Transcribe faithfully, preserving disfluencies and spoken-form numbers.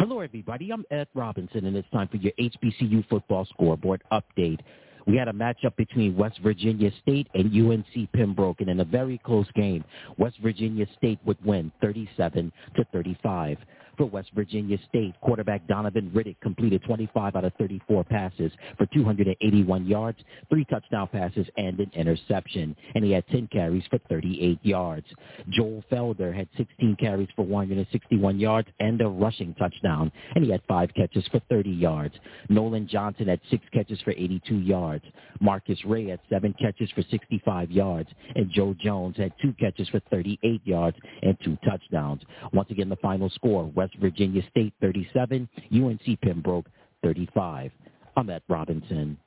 Hello, everybody. I'm Ed Robinson, and it's time for your H B C U football scoreboard update. We had a matchup between West Virginia State and U N C Pembroke, and in a very close game, West Virginia State would win thirty-seven to thirty-five. For West Virginia State, quarterback Donovan Riddick completed twenty-five out of thirty-four passes for two hundred eighty-one yards, three touchdown passes, and an interception. And he had ten carries for thirty-eight yards. Joel Felder had sixteen carries for one hundred sixty-one yards and a rushing touchdown. And he had five catches for thirty yards. Nolan Johnson had six catches for eighty-two yards. Marcus Ray had seven catches for sixty-five yards. And Joe Jones had two catches for thirty-eight yards and two touchdowns. Once again, the final score, West Virginia State thirty-seven, U N C Pembroke thirty-five. I'm Ed Robinson.